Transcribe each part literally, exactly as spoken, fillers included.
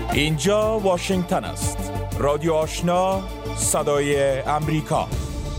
اینجا واشنگتن است. رادیو آشنا، صدای امریکا.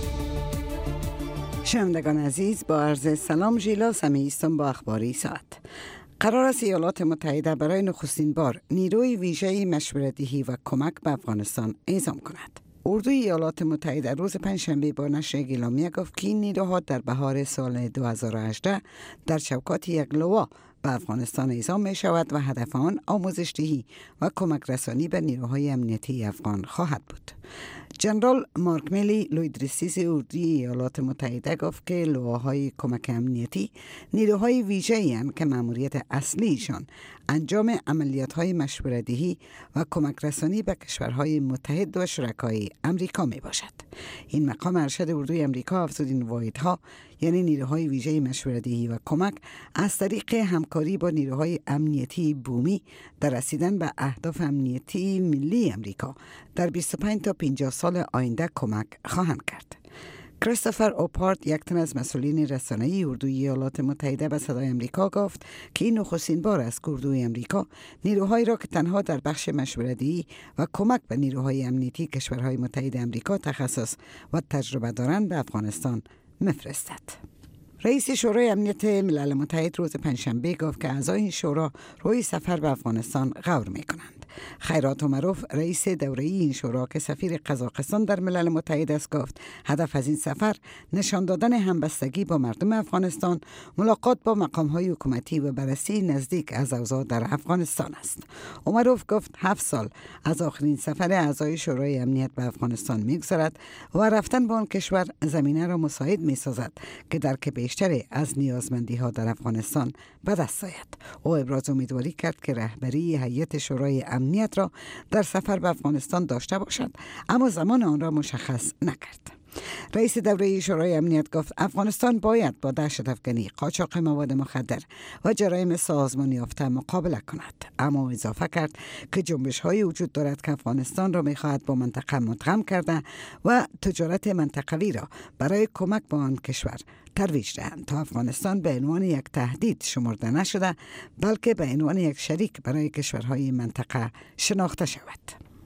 شنوندگان عزیز، با عرض سلام، ژیلا سمیع هستم با اخباری ساعت. قرار است ایالات متحده برای نخستین بار نیروی ویژه مشورت‌دهی و کمک به افغانستان اعزام کند. اردوی ایالات متحده روز پنجشنبه با نشر اعلامیه گفت که این نیروها در بهار سال دو هزار و هجده در چوکات یک لوا به افغانستان اعزام می شود و هدف آن آموزش دهی و کمک رسانی به نیروهای امنیتی افغان خواهد بود. جنرال مارک میلی، لوید رئیس اردوی ایالات متحده گفت که لواهای کمک امنیتی نیروهای ویژه‌ای اند که مأموریت اصلیشان انجام عملیات‌های مشورت‌دهی و کمک رسانی به کشورهای متحد و شرکای امریکا می باشد. این مقام ارشد اردوی امریکا افزود این واحدها یعنی نیروهای ویژه مشورت‌دهی و کمک از طریق همکاری با نیروهای امنیتی بومی در رسیدن به اهداف امنیتی ملی امریکا در بیست و پنج تا پنجاه سال آینده کمک خواهند کرد. کریستوفر اوپارت، یک تن از مسئولین رسانه‌ای اردوی ایالات متحده به صدای امریکا گفت که این نخستین بار است که اردوی امریکا نیروهایی را که تنها در بخش مشورت‌دهی و کمک به نیروهای امنیتی کشورهای متحد امریکا تخصص و تجربه دارند به افغانستان می‌فرستد. رئیس شورای امنیت ملل متحد روز پنجشنبه گفت که اعضای این شورا روی سفر به افغانستان غور می‌کنند. خیرات عمروف، رئیس دوره‌ای این شورا که سفیر قزاقستان در ملل متحد است، گفت هدف از این سفر نشان دادن همبستگی با مردم افغانستان، ملاقات با مقام‌های حکومتی و بررسی نزدیک از اوضاع در افغانستان است. عمروف گفت هفت سال از آخرین سفر اعضای شورای امنیت به افغانستان می‌گذرد و رفتن به آن کشور زمینه را مساعد می‌سازد که درک بیشتر از نیازمندی‌ها در افغانستان به دست آید. او ابراز امیدواری کرد که رهبری هیئت شورای امنیت را در سفر به افغانستان داشته باشد، اما زمان آن را مشخص نکرد. رئیس دوره شورای امنیت گفت افغانستان باید با دهشت افغانی، قاچاق مواد مخدر و جرایم سازمان یافته مقابله کند، اما اضافه کرد که جنبش های وجود دارد که افغانستان را می‌خواهد با منطقه مدغم کرده و تجارت منطقوی را برای کمک به آن کشور ترویج دهند تا افغانستان به عنوان یک تهدید شمرده نشده بلکه به عنوان یک شریک برای کشورهای منطقه شناخته شود.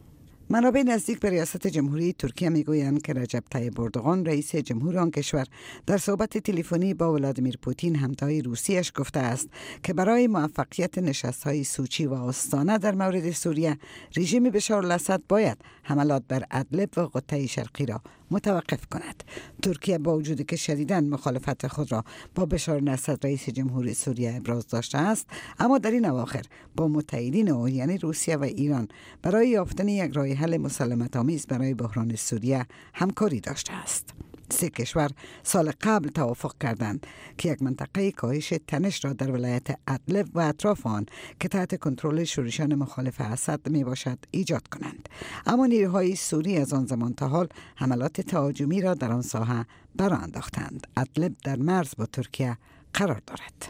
منابع نزدیک به ریاست جمهوری ترکیه میگویند که رجب طیب اردوغان، رئیس جمهور آن کشور، در صحبت تلفنی با ولادیمیر پوتین همتای روسیش گفته است که برای موفقیت نشست‌های سوچی و آستانه در مورد سوریه، رژیم بشار الاسد باید حملات بر ادلب و قطه شرقی را متوقف کند. ترکیه با وجودی که شدیداً مخالفت خود را با بشار الاسد رئیس جمهور سوریه ابراز داشته است، اما در این اواخر با متحدین او یعنی روسیه و ایران برای یافتن یک راه حل مسالمت آمیز برای بحران سوریه همکاری داشته است. سه کشور سال قبل توافق کردند که یک منطقه کاهش تنش را در ولایت ادلب و اطراف آن که تحت کنترل شورشیان مخالف اسد می باشد ایجاد کنند، اما نیروهای سوری از آن زمان تا حال حملات تهاجمی را در آن ساحه برآ انداختند. ادلب در مرز با ترکیه قرار دارد.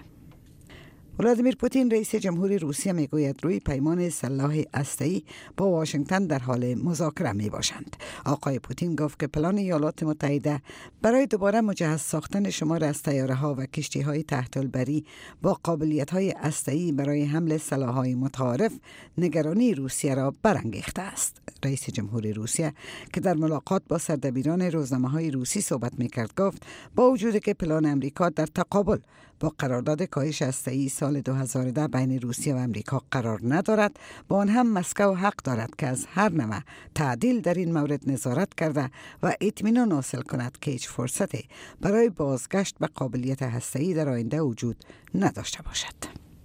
ولادیمیر پوتین، رئیس جمهور روسیه، میگوید روی پیمان سلاح هسته‌ای با واشنگتن در حال مذاکره می باشند. آقای پوتین گفت که پلان ایالات متحده برای دوباره مجهز ساختن شمار از طیاره‌ها و کشتی‌های تحت البری با قابلیت‌های هسته‌ای برای حمل سلاح‌های متعارف نگرانی روسیه را برانگیخته است. رئیس جمهور روسیه که در ملاقات با سردبیران روزنامه‌های روسی صحبت می‌کرد گفت با وجودی که پلان امریکا در تقابل با قرارداد کاهش هسته‌ای سال دو هزار و ده بین روسیه و امریکا قرار ندارد، با آن هم مسکو حق دارد که از هر نوع تعدیل در این مورد نظارت کرده و اطمینان حاصل کند که هیچ فرصتی برای بازگشت به قابلیت هسته‌ای در آینده وجود نداشته باشد.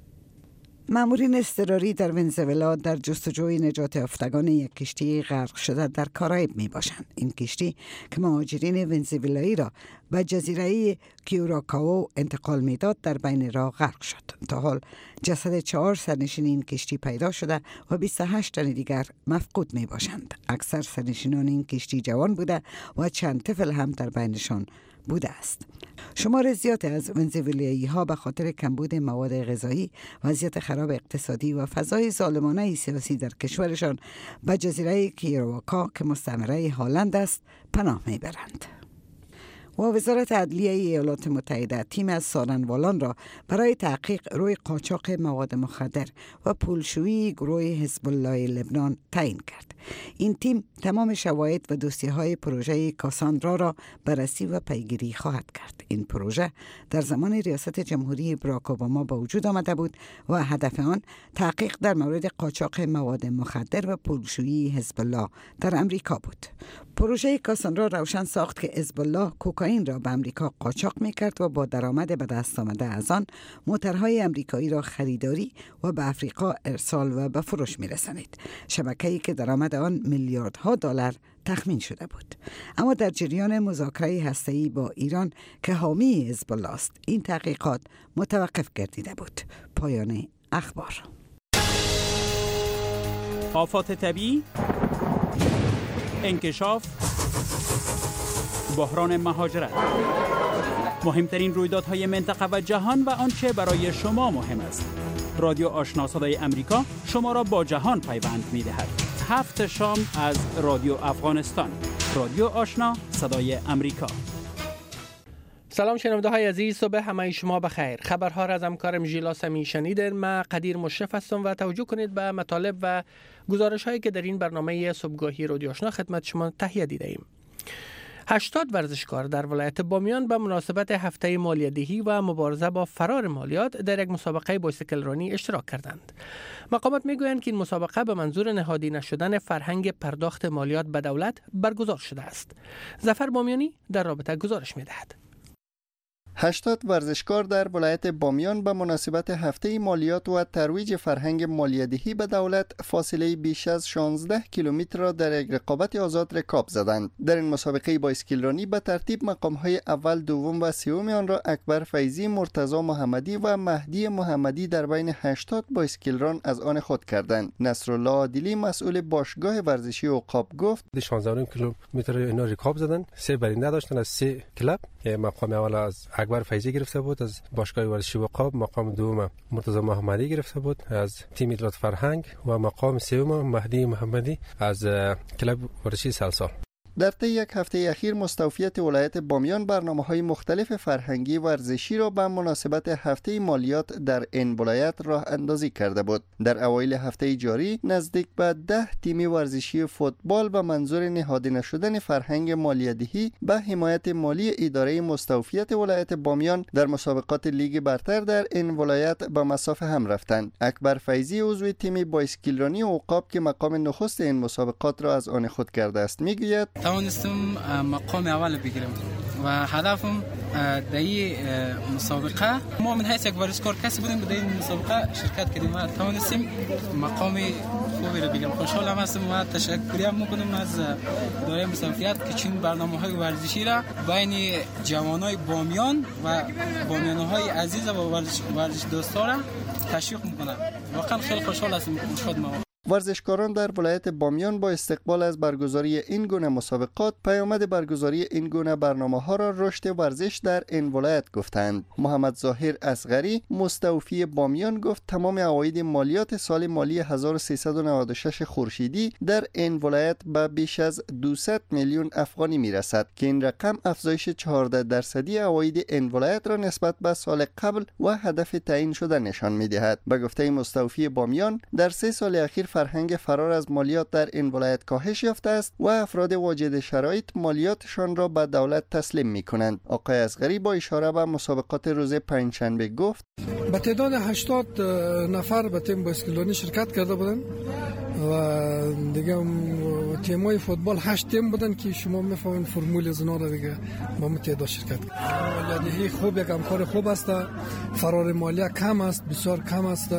مامورین اضطراری در ونزوئلا در جستجوی نجات یافتگان یک کشتی غرق شده در کارائیب می باشند. این کشتی که مهاجرین ونزوئلایی را به جزیره کیوراکائو انتقال میداد در بین راه غرق شد. تا حال جسد چهار سرنشین این کشتی پیدا شده و بیست و هشت تن دیگر مفقود می باشند. اکثر سرنشینان این کشتی جوان بوده و چند طفل هم در بینشان بوده است. شمار زیاد از ونزوئلایی ها به خاطر کمبود مواد غذایی، وضعیت خراب اقتصادی و فضای ظالمانه سیاسی در کشورشان به جزیره کیوراکائو که مستعمره هلند است پناه میبرند. و وزارت عدلیه ایالات متحده تیم از سارنوالان را برای تحقیق روی قاچاق مواد مخدر و پولشویی گروه حزب الله لبنان تعیین کرد. این تیم تمام شواهد و دوسیه‌های پروژه کاساندرا را بررسی و پیگیری خواهد کرد. این پروژه در زمان ریاست جمهوری براک اوباما به وجود آمده بود و هدف آن تحقیق در مورد قاچاق مواد مخدر و پولشویی حزب الله در امریکا بود. پروژه کاساندرا روشن ساخت که حزب الله کوکائین را به امریکا قاچاق می‌کرد و با درآمد به دست آمده از آن موترهای امریکایی را خریداری و به افریقا ارسال و به فروش می‌رسانید. شبکه‌ای که درآمد آن میلیاردها دلار تخمین شده بود. اما در جریان مذاکره هسته‌ای با ایران که حامی حزب الله است، این تحقیقات متوقف گردیده بود. پایان اخبار. آفات طبیعی، انکشاف، بحران مهاجرت، مهمترین رویدادهای منطقه و جهان و آنچه برای شما مهم است. رادیو آشنا صدای امریکا شما را با جهان پیوند می‌دهد. هفت شام از رادیو افغانستان. رادیو آشنا صدای امریکا. سلام شنونده های عزیز، صبح همه شما بخیر. خبرها را از همکارم ژیلا سمی شنیدین. من قدیر مشرف هستم و توجه کنید به مطالب و گزارش هایی که در این برنامه صبحگاهی رادیو آشنا خدمت شما تهیه دیده ایم. هشتاد ورزشکار در ولایت بامیان به مناسبت هفته مالیه‌دهی و مبارزه با فرار مالیات در یک مسابقه بایسیکل رانی اشتراک کردند. مقامات میگویند که این مسابقه به منظور نهادی نشدن فرهنگ پرداخت مالیات به دولت برگزار شده است. ظفر بامیانی در رابطه گزارش می‌دهد. هشتاد ورزشکار در ولایت بامیان به مناسبت هفته مالیات و ترویج فرهنگ مالیه‌دهی به دولت فاصله بیش از شانزده کیلومتر را در یک رقابت آزاد رکاب زدند. در این مسابقه بایسکل رانی به ترتیب مقام‌های اول، دوم و سوم آن را اکبر فیضی، مرتضی محمدی و مهدی محمدی در بین هشتاد بایسکل ران از آن خود کردند. نصرالله عادلی مسئول باشگاه ورزشی عقاب گفت: شانزده کیلومتر اینا رکاب زدن، سه برنده داشتن از سه کلاب. مقام اول از اکبر فیضی گرفته بود، از باشگاه ورزشی عقاب. مقام دوم مرتضی محمدی گرفته بود از تیم ایلات فرهنگ و مقام سوم مهدی محمدی از کلاب ورزشی سلسال. در طی یک هفته اخیر مستوفیت ولایت بامیان برنامه‌های مختلف فرهنگی ورزشی را به مناسبت هفته مالیات در این ولایت راه اندازی کرده بود. در اوایل هفته جاری نزدیک به ده تیم ورزشی فوتبال به منظور نهادی نشدن فرهنگ مالیه‌دهی به حمایت مالی اداره مستوفیت ولایت بامیان در مسابقات لیگ برتر در این ولایت به مصاف هم رفتند. اکبر فیضی عضو تیم بایسکل رانی عقاب که مقام نخست این مسابقات را از آن خود کرده است میگوید: توانستم مقام اول بگیرم و هدفم در این مسابقه، ما من حیث یک ورزشکار کسی بودیم در این مسابقه شرکت کردیم و توانستیم مقام خوبی را بگیرم. خوشحالم هستم و تشکر میکنم از اداره مستوفیت که چین برنامه‌های ورزشی را بین جوانای بامیان و بامیان‌های عزیز و ورزش ورزش دوستا را تشویق میکنم. واقعا خیلی خوشحال هستم. خودم ورزشکاران در ولایت بامیان با استقبال از برگزاری این گونه مسابقات پیامد برگزاری این گونه برنامه‌ها را رشد ورزش در این ولایت گفتند. محمد ظاهر اصغری مستوفی بامیان گفت تمام عواید مالیات سال مالی هزار و سیصد و نود و شش خورشیدی در این ولایت به بیش از دویست میلیون افغانی میرسد که این رقم افزایش چهارده درصدی عواید این ولایت را نسبت به سال قبل و هدف تعیین شده نشان می‌دهد. به گفته مستوفی بامیان در سه سال اخیر فرهنگ فرار از مالیات در این ولایت کاهش یافته است و افراد واجد شرایط مالیاتشان را به دولت تسلیم می کنند. آقای اصغری با اشاره به مسابقات روز پنجشنبه گفت: به تعداد هشتاد نفر به تیم بایسکل رانی شرکت کرده بودند و دیگه تیمای فوتبال هشت تیم بودن که شما میفهمین فرمول از اونا را دیگه با متعدد شرکت کردن. مالیه خوب یک کار خوب است، فرار مالیه کم است، بسیار کم است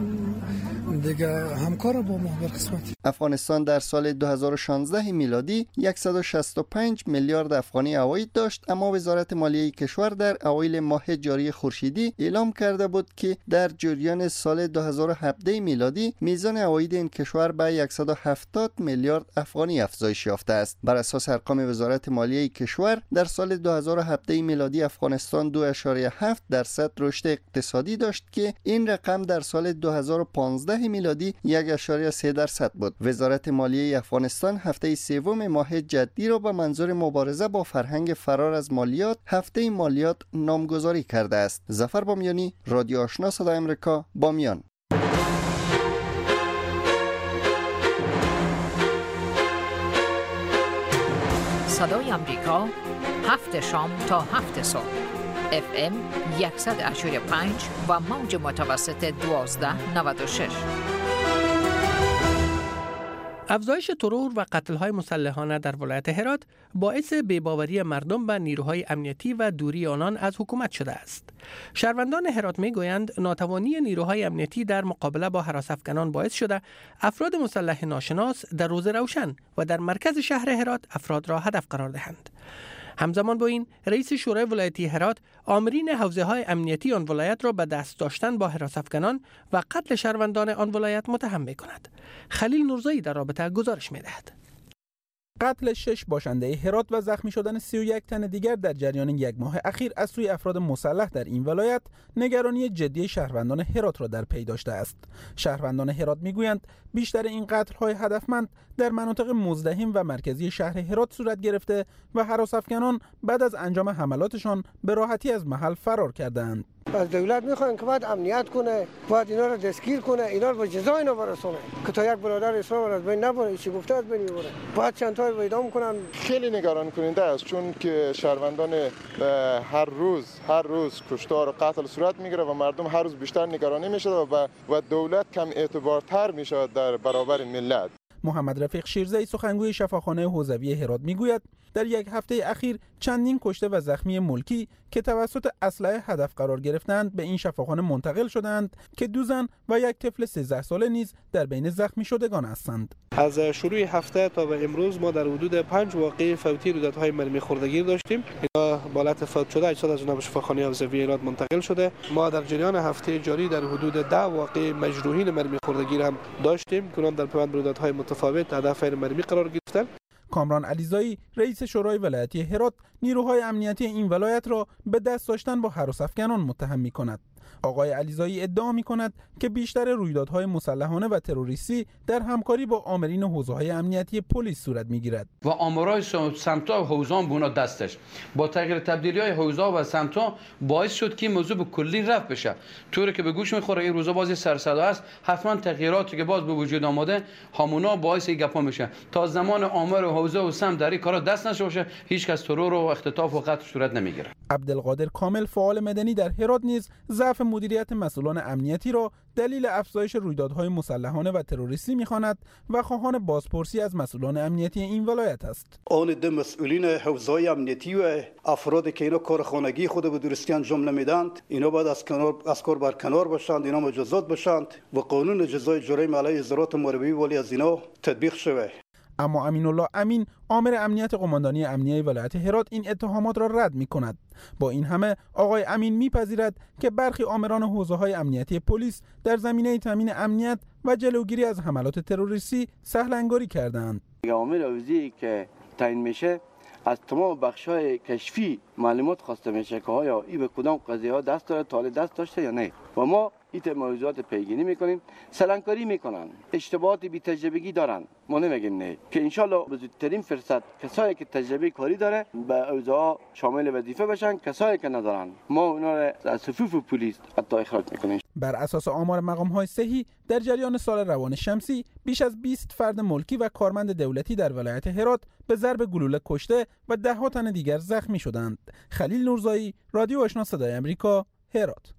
دیگه. همکار با ما در قسمت. افغانستان در سال دو هزار و شانزده میلادی صد و شصت و پنج میلیارد افغانی عواید داشت، اما وزارت مالیه کشور در اوایل ماه جاری خورشیدی اعلام کرده بود که در جریان سال دو هزار و هفده میلادی میزان عواید این کشور به صد و هفتاد میلیارد افغانی افزایش یافته است. بر اساس ارقام وزارت مالیه کشور در سال دو هزار و هفده میلادی افغانستان دو ممیز هفت درصد رشد اقتصادی داشت که این رقم در سال دو هزار و پانزده ماه میلادی یک و سه درصد بود. وزارت مالیه افغانستان هفته سوم ماه جدی را به منظور مبارزه با فرهنگ فرار از مالیات هفته مالیات نامگذاری کرده است. ظفر بامیانی، رادیو آشنا صدای آمریکا، بامیان. صدای آمریکا، هفت شام تا هفت صبح، اف ام صد و هشتاد و پنج و موج متوسط دوازده نود و شش. افزایش ترور و قتل‌های مسلحانه در ولایت هرات باعث بی‌باوری مردم به نیروهای امنیتی و دوری آنان از حکومت شده است. شهروندان هرات می‌گویند ناتوانی نیروهای امنیتی در مقابله با هراس‌افکنان باعث شده افراد مسلح ناشناس در روز روشن و در مرکز شهر هرات افراد را هدف قرار دهند. همزمان با این رئیس شورای ولایتی هرات آمرین حوزه‌های امنیتی آن ولایت را به دست داشتن با هراس‌افکنان و قتل شهروندان آن ولایت متهم می‌کند. خلیل نورزایی در رابطه گزارش می‌دهد. قتل شش باشنده هرات و زخمی شدن سی و یک تن دیگر در جریان یک ماه اخیر از سوی افراد مسلح در این ولایت نگرانی جدی شهروندان هرات را در پی داشته است. شهروندان هرات میگویند بیشتر این قتل‌های هدفمند در مناطق مزدحم و مرکزی شهر هرات صورت گرفته و هراس‌افکنان بعد از انجام حملاتشان به راحتی از محل فرار کردند. از دولت میخواین که باید امنیت کنه، باید اینا رو دستگیر کنه، اینا رو به جزا اینا برسونه که تا یک برادر اسلام از بین نبره، چی گفته از بین میبره. باید چند تا اعدام کنن. خیلی نگران کننده است چون که شهروندان هر روز هر روز کشتار و قتل صورت میگیره و مردم هر روز بیشتر نگرانی میشه و و دولت کم اعتبارتر میشه در برابر ملت. محمد رفیق شیرزی سخنگوی شفاخانه حوزوی هرات میگوید در یک هفته اخیر چندین کشته و زخمی ملکی که توسط اسلحه هدف قرار گرفتند به این شفاخانه منتقل شدند که دو زن و یک طفل سیزده ساله نیز در بین زخمی شدگان هستند. از شروع هفته تا به امروز ما در حدود پنج واقعه فوتی رودت‌های مرمی خوردگی داشتیم. اینا بالات فوت شده اجساد از جناب شفاخانه حوزوی هرات منتقل شده. ما در جریان هفته جاری در حدود ده واقعه مجروحین مرمی خوردگی هم داشتیم که اونها در پیوند رودت‌های متفاوت هدف مرمی قرار گرفتند. کامران علیزایی رئیس شورای ولایتی هرات نیروهای امنیتی این ولایت را به دست داشتن با هراس‌افکنان متهم می‌کند. آقای علیزایی ادعا می‌کند که بیشتر رویدادهای مسلحانه و تروریستی در همکاری با آمرین حوزه‌های امنیتی پلیس صورت می‌گیرد و آمارای سمت‌ها حوزه‌ها بونا دستش با تغییر تبدیلی‌های حوزه‌ها و سمت‌ها باعث شد که موضوع به کلی رفع بشه. طوری که به گوش می‌خوره این روزا بازی سرصدا است، حتما تغییراتی که باز به وجود آمده همونا باعث گپا میشه. تا زمان آمار حوزه و سمت در این کارا دست نشه باشه هیچ کس ترور و اختطاف و قتل صورت نمی‌گیره. عبدالقادر کامل فعال مدنی در هرات نیز ضعف مدیریت مسئولان امنیتی را دلیل افزایش رویدادهای مسلحانه و تروریستی می‌خواند و خواهان بازپرسی از مسئولان امنیتی این ولایت است. آن ده مسئولین حوزه‌های امنیتی و افرادی که اینا کارخانگی خود به درستی انجام نمیدند اینا باید از کنار از کار بر کنار باشند، اینا مجازات بشند و قانون جزای جرایم علیه ازدراط مربی ولی از اینا تطبیق شود. اما امین الله امین آمر امنیت قماندانی امنیه ولایت هرات این اتهامات را رد می‌کند. با این همه آقای امین می‌پذیرد که برخی آمران حوزه‌های امنیتی پلیس در زمینه تامین امنیت و جلوگیری از حملات تروریستی سهل‌انگاری کردند. آمر اوزی که تعیین میشه از تمام بخش‌های کشفی معلومات خواسته میشه که آیا این به کدام قضیه‌ها دست داره، تا دست داشته یا نه. و ما این موضوعات پیگیری میکنیم، سلنکاری میکنن، اشتباهات بی تجربگی دارن، ما نمیگیم نه، که انشالله به زودترین فرصت کسایی که تجربه کاری داره به اوضاع شامل وظیفه بشن، کسایی که ندارن ما اونا را از صفوف پلیس حتی اخراج میکنیم. بر اساس آمار مقام‌های صحی در جریان سال روان شمسی بیش از بیست فرد ملکی و کارمند دولتی در ولایت هرات به ضرب گلوله کشته و ده ها تن دیگر زخمی شدند. خلیل نورزایی، رادیو آشنا صدای آمریکا، هرات.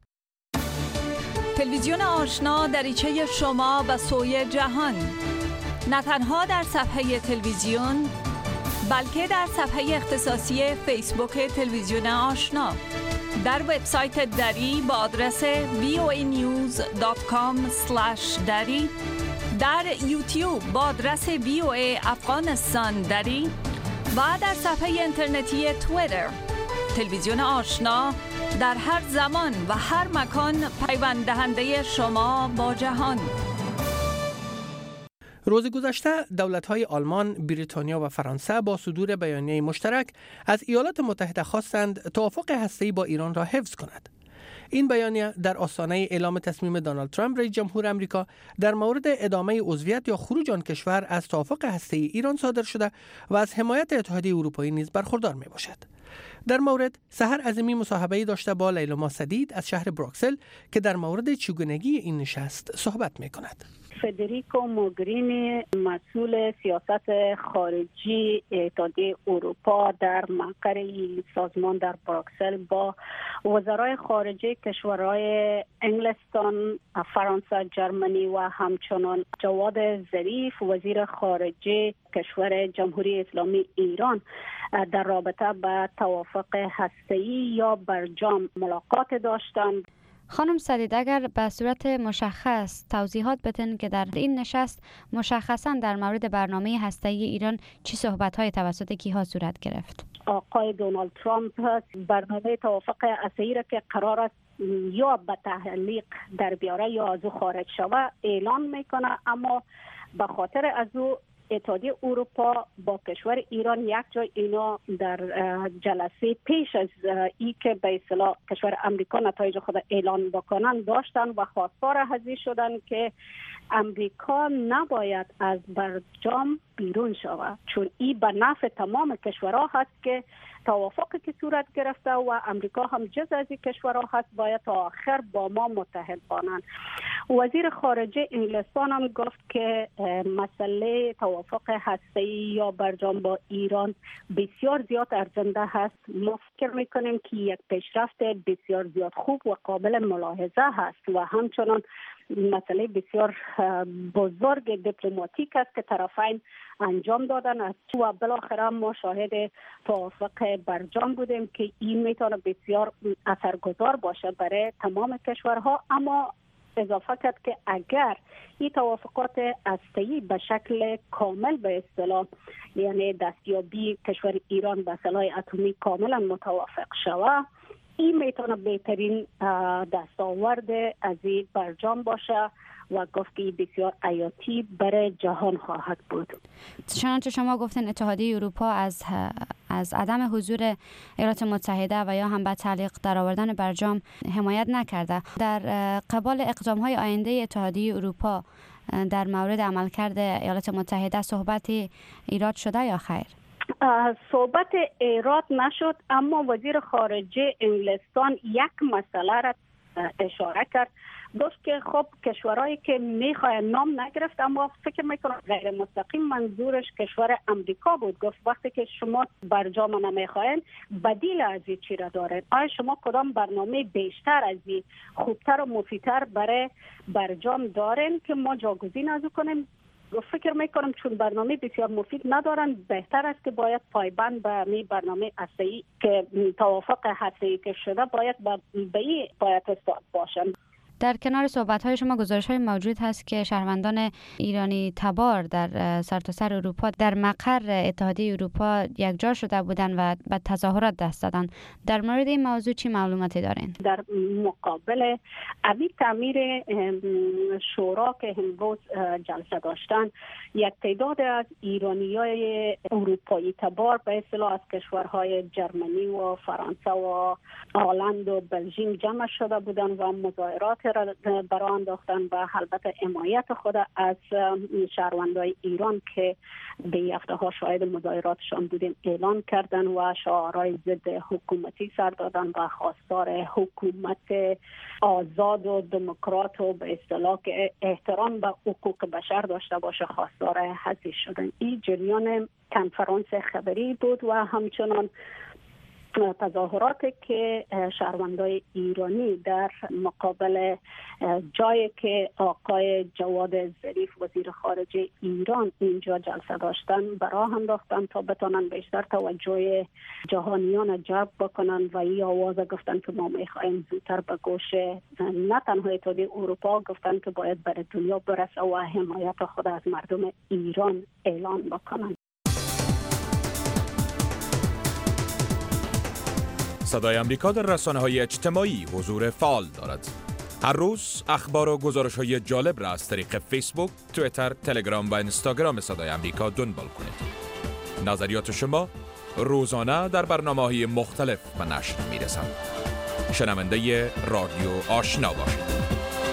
تلویزیون آشنا دریچه شما به سوی جهان، نه تنها در صفحه تلویزیون بلکه در صفحه اختصاصی فیسبوک تلویزیون آشنا، در وبسایت دری با آدرس وی او ای نیوز دات کام اسلش دری، در یوتیوب با آدرس وی او ای افغانستان دری و در صفحه اینترنتی توییتر. تلویزیون آشنا در هر زمان و هر مکان پیوند دهنده شما با جهان. روز گذشته دولت‌های آلمان، بریتانیا و فرانسه با صدور بیانیه مشترک از ایالات متحده خواستند توافق هسته‌ای با ایران را حفظ کند. این بیانیه در آستانه اعلام تصمیم دونالد ترامپ رئیس جمهور آمریکا در مورد ادامه عضویت یا خروج آن کشور از توافق هسته‌ای ایران صادر شده و از حمایت اتحادیه اروپایی نیز برخوردار می باشد. در مورد سحر عظیمی مصاحبه‌ای داشته با لیلا سدید از شهر بروکسل که در مورد چگونگی این نشست صحبت می کند. فدریکو موگرینی مسئول سیاست خارجی اتحادیه اروپا در مقر سازمان در بروکسل با وزرای خارجه کشورهای انگلستان، فرانسه، جرمنی و همچنان جواد ظریف وزیر خارجه کشور جمهوری اسلامی ایران در رابطه با توافق هسته‌ای یا برجام ملاقات داشتند. خانم سدید، اگر به صورت مشخص توضیحات بدن که در این نشست مشخصا در مورد برنامه هسته‌ای ایران چی صحبت‌های توسط کیها صورت گرفت؟ آقای دونالد ترامپ برنامه توافق هسته‌ای را که قرار است یا به تعلیق در بیاره یا از او خارج شود اعلان میکنه، اما به خاطر از او اتحادیه اروپا با کشور ایران یک جای اینا در جلسه پیش از ای که به اصطلاح کشور امریکا نتایج خود اعلان بکنن داشتن و خواستار هزی شدن که امریکا نباید از برجام بیرون شود، چون این به نفع تمام کشورها هست که توافقی که صورت گرفته و امریکا هم جز از این کشورها هست باید تا آخر با ما متحد باشند. وزیر خارجه انگلستان هم گفت که مسئله توافق هسته‌ای یا برجام با ایران بسیار زیاد ارزنده هست. ما فکر میکنیم که یک پیشرفت بسیار زیاد خوب و قابل ملاحظه هست و همچنان مسئله بسیار بزرگ دیپلماتیک است که طرفین انجام دادن است و بالاخره ما شاهد توافق برجام بودیم که این میتونه بسیار اثرگذار باشه برای تمام کشورها. اما اضافه کرد که اگر این توافقات هسته‌ای به شکل کامل به اصطلاح یعنی دستیابی کشور ایران به سلاح اتمی کاملا متوافق شود، این میتونه بهترین دستاورد از این برجام باشه و گفت که بسیار حیاتی برای جهان خواهد بود. چنانچه شما گفتن اتحادیه اروپا از از عدم حضور ایالات متحده و یا هم به تعلیق درآوردن برجام حمایت نکرده. در قبال اقدام‌های آینده اتحادیه اروپا در مورد عملکرد ایالات متحده صحبتی ایراد شده یا خیر؟ صحبت ایراد نشد، اما وزیر خارجه انگلستان یک مسئله را اشاره کرد. گفت که خب کشورهایی که میخواین نام نگرفت اما فکر میکنم غیر مستقیم منظورش کشور امریکا بود. گفت وقتی که شما برجام نمیخواین بدیل از این چی را دارین؟ آیا شما کدام برنامه بیشتر از این خوبتر و مفیدتر برای برجام دارین که ما جاگزین از او کنیم؟ فکر میکنم چون برنامه بسیار مفید ندارن بهتر است که باید پایبند به می برنامه هسته‌ای که توافق هسته‌ای که شده باید به این باید استاد باشن. در کنار صحبت‌های شما گزارش‌های موجود هست که شهروندان ایرانی تبار در سرتاسر اروپا در مقر اتحادیه اروپا یکجا شده بودند و به تظاهرات دست دادند. در مورد این موضوع چی معلوماتی دارین؟ در مقابل عبی تعمیر شورا که امروز جلسه داشتن، یک تعداد از ایرانیای اروپایی تبار به اصطلاح از کشورهای جرمنی و فرانسه و هلند و بلژیک جمع شده بودند و مظاهرات برای انداختن و البته حمایت خود از شهروندان ایران که به هفته ها شاهد مظاهراتشان بودیم اعلان کردن و شعارهای ضد حکومتی سر دادن و خواستار حکومت آزاد و دموکرات و به اصطلاح که احترام به حقوق بشر داشته باشه خواستار حذف شدن. این جریان کنفرانس خبری بود و همچنان تظاهراتی که شهروندان ایرانی در مقابل جایی که آقای جواد ظریف وزیر خارجه ایران اینجا جلسه داشتن برای انداختن تا بتونن بیشتر توجه جهانیان جلب بکنن و این آواز گفتن که ما میخوایم زودتر به گوش نه تنها اتحادیه اروپا، گفتن که باید برای دنیا برسه و حمایت خود از مردم ایران اعلان بکنن. صدای امریکا در رسانه‌های اجتماعی حضور فعال دارد. هر روز اخبار و گزارش‌های جالب را از طریق فیسبوک، توییتر، تلگرام و اینستاگرام صدای امریکا دنبال کنید. نظریات شما روزانه در برنامه‌های مختلف به نشر می‌رسند. شنونده رادیو آشنا باشید.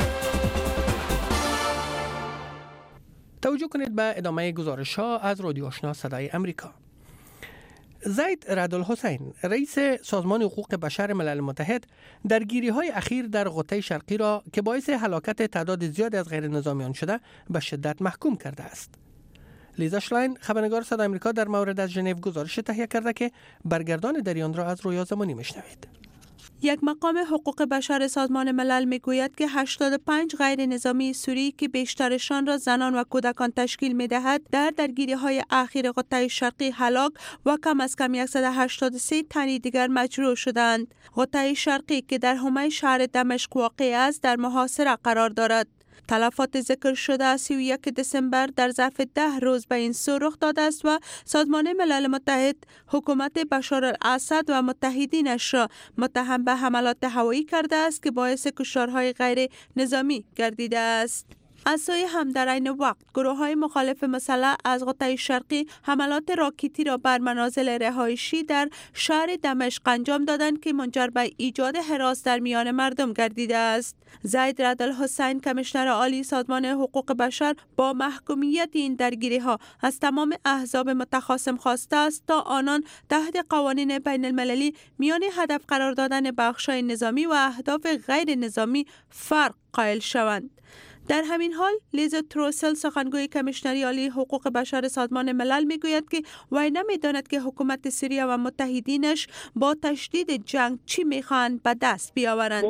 توجه کنید به ادامه گزارش ها از رادیو آشنا صدای امریکا. زید رعد الحسین، رئیس سازمان حقوق بشر ملل متحد، درگیری های اخیر در غوطه شرقی را که باعث هلاکت تعداد زیادی از غیر نظامیان شده به شدت محکوم کرده است. لیزا شلاین، خبرنگار صدای آمریکا، در مورد از ژنو گزارش تهیه کرده که برگردان در آن را از رویا زمانی میشنوید. یک مقام حقوق بشر سازمان ملل میگوید که هشتاد و پنج غیر نظامی سوری که بیشترشان را زنان و کودکان تشکیل میدهد در درگیری های اخیر غوطه شرقی هلاک و کم از کم صد و هشتاد و سه تن دیگر مجروح شدند. غوطه شرقی که در حومه شهر دمشق واقع است در محاصره قرار دارد. تلفات ذکر شده سی و یک دسامبر در ظرف ده روز به این سو رخ داده است و سازمان ملل متحد حکومت بشار الاسد و متحدینش را متهم به حملات هوایی کرده است که باعث کشتارهای غیر نظامی گردیده است. از سوی هم در عین وقت گروه های مخالف مسلح از غوطه شرقی حملات راکتی را بر منازل رهایشی در شهر دمشق انجام دادند که منجر به ایجاد هراس در میان مردم گردیده است. زید رعد الحسین، کمیشنر عالی سازمان حقوق بشر، با محکومیت این درگیری ها از تمام احزاب متخاصم خواسته است تا آنان تحت قوانین بین المللی میان هدف قرار دادن بخش‌های نظامی و اهداف غیر نظامی فرق قائل شوند. در همین حال لیزا تروسل، سخنگوی کمیشنری عالی حقوق بشر سازمان ملل، میگوید که وی نمیداند که حکومت سوریه و متحدینش با تشدید جنگ چی میخواهند به دست بیاورند.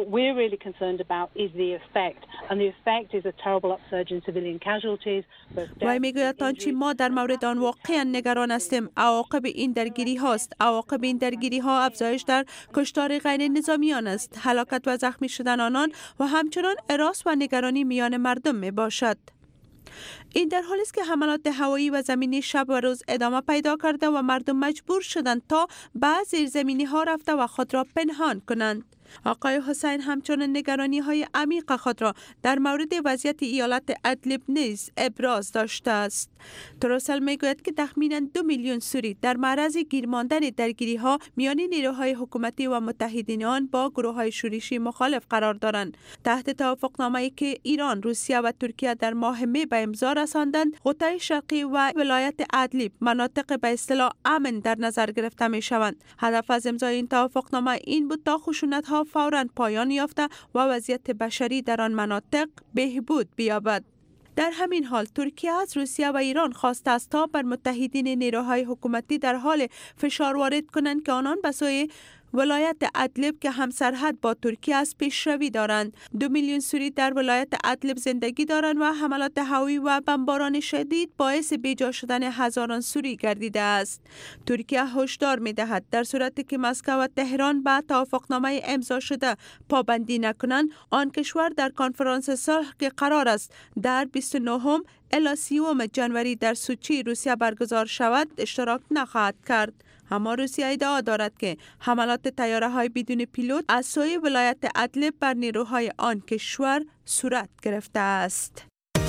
وی میگوید آنچه ما در مورد آن واقعا نگران هستیم عواقب این درگیری هاست. عواقب این درگیری ها افزایش در کشتار غیر نظامیان است، هلاکت و زخمی شدن آنان و همچنان هراس و نگرانی میان مردم می باشد. این در حالی است که حملات هوایی و زمینی شب و روز ادامه پیدا کرده و مردم مجبور شدند تا به زیرزمینی ها رفته و خود را پنهان کنند. آقای حسین همچنان نگرانی های عمیق خود را در مورد وضعیت ایالت ادلب نیز ابراز داشته است. تروسل میگوید که تخمینا دو میلیون سوری در معرض گیر ماندن درگیری ها میان نیروهای حکومتی و متحدین آن با گروه های شورشی مخالف قرار دارند. تحت توافقنامه‌ای که ایران، روسیه و ترکیه در ماه می به امضا رساندند، غوطه شرقی و ولایت ادلب مناطق به اصطلاح امن در نظر گرفته می شوند. هدف از امضای این توافقنامه این بود تا خشونت ها فوراً پایان یافته و وضعیت بشری در آن مناطق بهبود بیابد. در همین حال ترکیه از روسیه و ایران خواسته است تا بر متحدین نیروهای حکومتی در حال فشار وارد کنند که آنان به سوی ولایت ادلب که همسرحد با ترکیه است پیشروی دارند. دو میلیون سوری در ولایت ادلب زندگی دارند و حملات هوایی و بمباران شدید باعث بیجا شدن هزاران سوری گردیده است. ترکیه هشدار می‌دهد در صورتی که مسکو و تهران به توافقنامه امضا شده پابندی نکنند، آن کشور در کنفرانس صلح که قرار است در بیست و نه الی سی ژانویه در سوچی روسیه برگزار شود اشتراک نخواهد کرد. اما روسیه ادعا دارد که حملات طیاره‌های بدون پیلوت از سوی ولایت ادلب بر نیروهای آن کشور صورت گرفته است.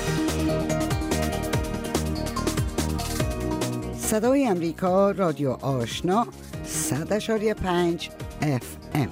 صدای امریکا، رادیو آشنا، صد و پنج اف ام.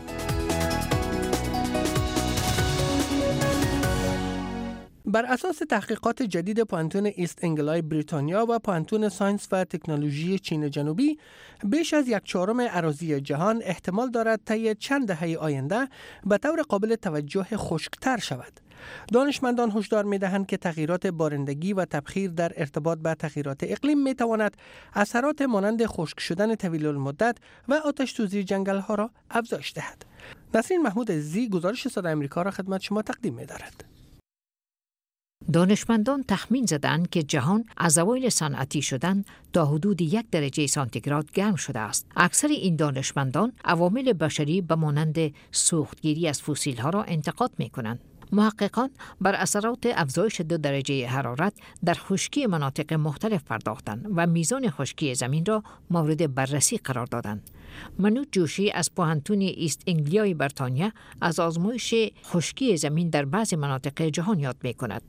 بر اساس تحقیقات جدید پوانتون ایست انگلای بریتانیا و پوانتون ساینس و تکنولوژی چین جنوبی، بیش از یک چهارم اراضی جهان احتمال دارد طی چند دهه آینده به طور قابل توجه خشکتر شود. دانشمندان هشدار می‌دهند که تغییرات بارندگی و تبخیر در ارتباط با تغییرات اقلیم می‌تواند اثرات مانند خشک شدن طویل المدت و آتش‌سوزی جنگل‌ها را افزایش دهد. نسرین محمود عزیزی گزارش صدای آمریکا را خدمت شما تقدیم می‌دارد. دانشمندان تخمین زدند که جهان از اوایل صنعتی شدن تا حدود یک درجه سانتیگراد گرم شده است. اکثر این دانشمندان عوامل بشری به مانند سوختگیری از فسیل ها را انتقاد می کنند. محققان بر اثرات افزایش دو درجه حرارت در خشکی مناطق مختلف پرداختند و میزان خشکی زمین را مورد بررسی قرار دادند. منوچ جوشی از پوهنتون ایست انگلیای بریتانیا از آزمایش خشکی زمین در بعضی مناطق جهان یاد می کند.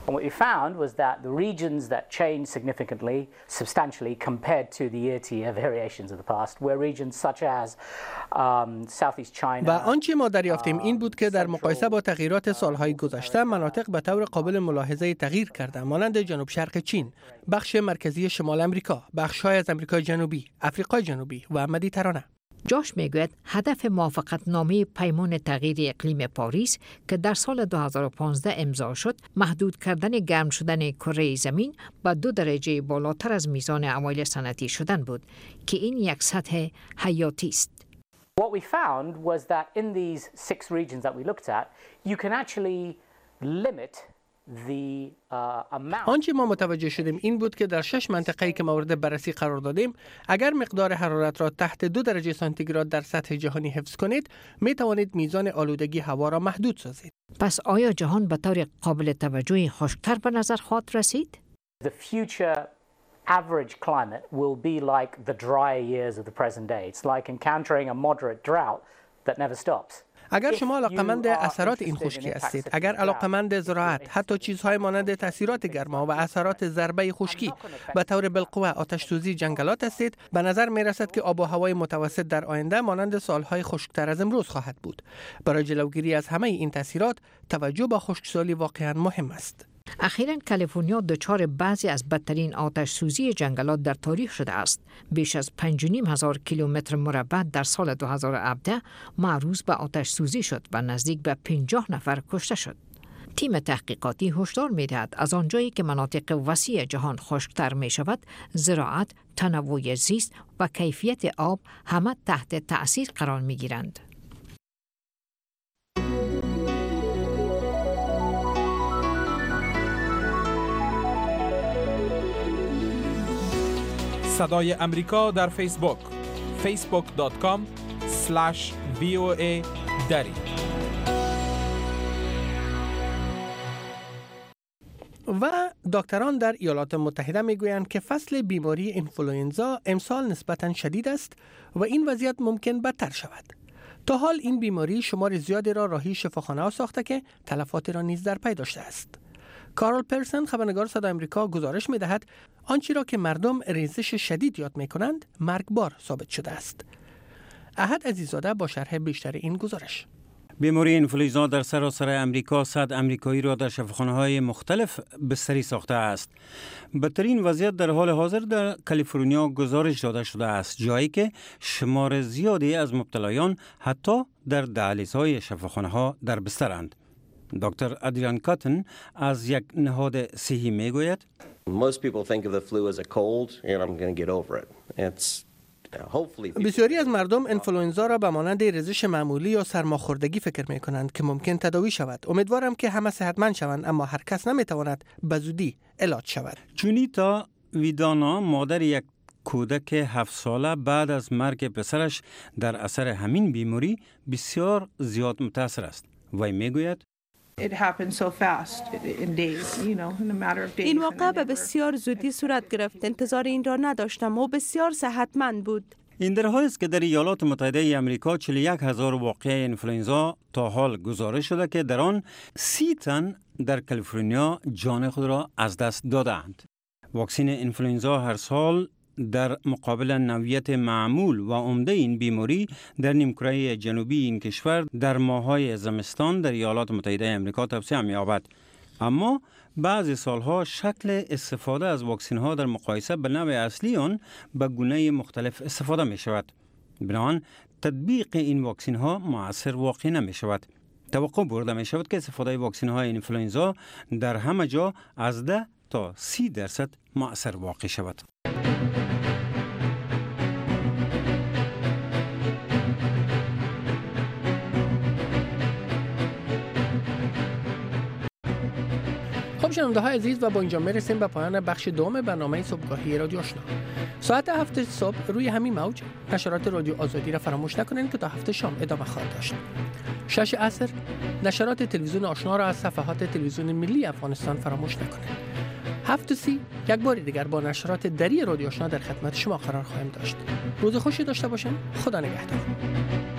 And what we found was that the regions that changed significantly, substantially compared to the year-to-year variations of the past were regions such as um, Southeast China. و آنچه ما دریافتیم این بود که در مقایسه با تغییرات سالهای گذشته مناطق به طور قابل ملاحظه تغییر کردند، مانند جنوب شرق چین، بخش مرکزی شمال امریکا، بخش‌های از امریکای جنوبی، آفریقای جنوبی و مدیترانه. جاش میگوید هدف موافقتنامه پیمان تغییر اقلیم پاریس که در سال دو هزار و پانزده امضا شد، محدود کردن گرم شدن کره زمین به دو درجه بالاتر از میزان اوایل صنعتی شدن بود که این یک سطح حیاتی است. What we found was that in these six regions that we looked at, you can actually limit the uh, amount. آنچه ما متوجه شدیم این بود که در شش منطقه‌ای که مورد بررسی قرار دادیم، اگر مقدار حرارت را تحت دو درجه سانتیگراد در سطح جهانی حفظ کنید، می توانید میزان آلودگی هوا را محدود سازید. پس آیا جهان به طور قابل توجهی خشک‌تر به نظر خواهد رسید؟ The future average climate will be like the drier years of the present day. It's like encountering a moderate drought that never stops. اگر شما علاقمند اثرات این خشکی هستید، اگر علاقمند زراعت، حتی چیزهای مانند تاثیرات گرما و اثرات ضربه خشکی به طور بالقوه آتش‌سوزی جنگلات هستید، به نظر می رسد که آب و هوای متوسط در آینده مانند سالهای خشکتر از امروز خواهد بود. برای جلوگیری از همه این تاثیرات، توجه به خشکسالی واقعا مهم است. اخیراً کالیفرنیا دچار بعضی از بدترین آتش سوزی جنگلات در تاریخ شده است. بیش از پنج و نیم هزار کیلومتر مربع در سال دو هزار و هفده معروض به آتش سوزی شد و نزدیک به پنجاه نفر کشته شد. تیم تحقیقاتی هشدار می‌دهد از آنجایی که مناطق وسیع جهان خشکتر می شود، زراعت، تنوع زیست و کیفیت آب همه تحت تأثیر قرار می گیرند. صدای امریکا در فیسبوک فیسبوک دات کام اسلش وی او ای دری. و دکتران در ایالات متحده میگویند که فصل بیماری اینفلوئنزا امسال نسبتاً شدید است و این وضعیت ممکن بدتر شود. تا حال این بیماری شمار زیادی را راهی شفاخانه ساخته که تلفاتی را نیز در پی داشته است. کارل پرسن خبرنگار صدای آمریکا گزارش می‌دهد آنچه را که مردم ریزش شدید یاد می‌کنند مرگبار ثابت شده است. احد عزیزاده با شرح بیشتر این گزارش. بیماری اینفلوئنزا در سراسر امریکا صد امریکایی را در شفاخانه‌های مختلف بستری ساخته است. بدترین وضعیت در حال حاضر در کالیفرنیا گزارش داده شده است، جایی که شمار زیادی از مبتلایان حتی در دهلیزهای شفاخانه‌ها در بسترند. دکتر ادریان کاتن از یک نهاد صحی میگوید Most people think of the flu as a cold and I'm going to get over it. It's بسیاری از مردم انفلوئنزا را به مانند ریزش معمولی یا سرماخوردگی فکر می کنند که ممکن تداوی شود. امیدوارم که همه صحتمند شوند، اما هر کس نمی تواند به زودی علاج شود. جونیتا ویدانا مادر یک کودک هفت ساله بعد از مرگ پسرش در اثر همین بیماری بسیار زیاد متاثر است. وی میگوید It happened so fast in days, you know, in a matter of days. این واقعه به بسیار زودی صورت گرفت. انتظار این را نداشتم و بسیار صحتمند بود. این در حالی است که در ایالات متحده آمریکا چهل و یک هزار واقعه انفلوئنزا تا حال گزارش شده که در آن سی تن در کالیفرنیا جان خود را از دست دادند. واکسن انفلوئنزا هر سال در مقابل نوعیت معمول و عمده این بیماری در نیمکره جنوبی این کشور در ماه‌های زمستان در ایالات متحده آمریکا توسعه می‌یابد. اما بعضی سالها شکل استفاده از واکسن‌ها در مقایسه به نوع اصلی آن به گونه مختلف استفاده می‌شود. بنابراین تطبیق این واکسن‌ها مؤثر واقع نمی‌شود. توقع برده می‌شود که استفاده واکسن‌های انفلوئنزا در همه جا از ده تا سی درصد مؤثر واقع شود. خب شنونده های عزیز، و با اینجا میرسیم به پایان بخش دوم برنامه صبحگاهی رادیو آشنا. ساعت هفت صبح روی همین موج نشرات رادیو آزادی را فراموش نکنید که تا هفت شام ادامه خواهد داشت. شش عصر نشرات تلویزیون آشنا را از صفحات تلویزیون ملی افغانستان فراموش نکنید. هفت سی یک بار دیگر با نشرات دری رادیو آشنا در خدمت شما قرار خواهیم داشت. روز خوشی داشته باشین. خدا نگهدار.